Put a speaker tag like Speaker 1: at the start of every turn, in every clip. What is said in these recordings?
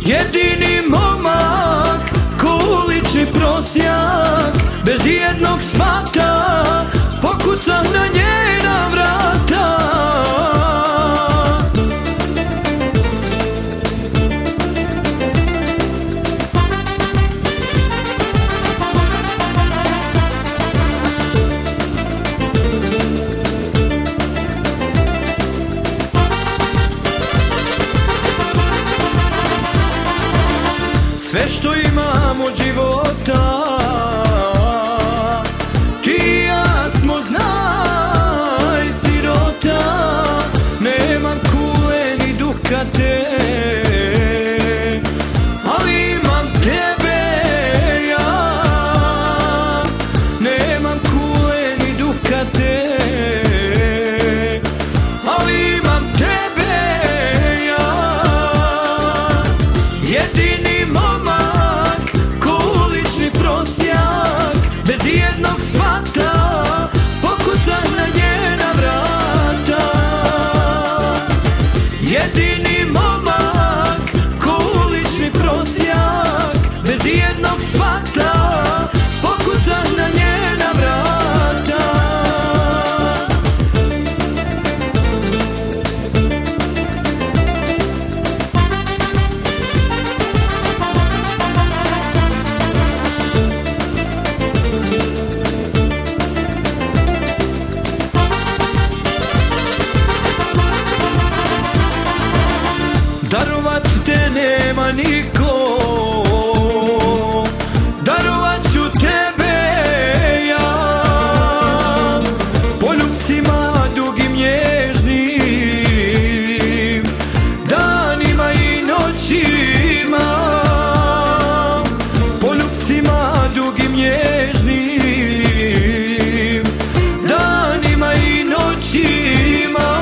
Speaker 1: Jedini momak, ko ulični prosjak, bez jednog svata, pokucam na njena vrata. Sve što imam od života, ti i ja smo, znaj, sirota. Nemam kule ni dukate, ali imam tebe ja. Nemam kule ni dukate, ali imam tebe ja. Jedini momak, ko ulični prosjak, bez jednog svata, pokucam na njena vrata. Jedini momak, ko ulični prosjak, bez jednog svata, pokucam na njena vrata. Darovat te nema niko, darovat ću tebe ja. Poljupcima dugim nježnim, danima i noćima. Poljupcima dugim nježnim, danima i noćima.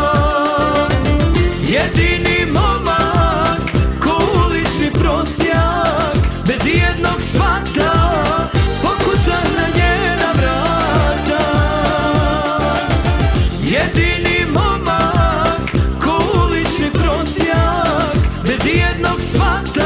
Speaker 1: Jedini momak, ko ulični prosjak, bez jednog svata, pokucam na njena vrata. Jedini momak, ko ulični prosjak, bez jednog svata,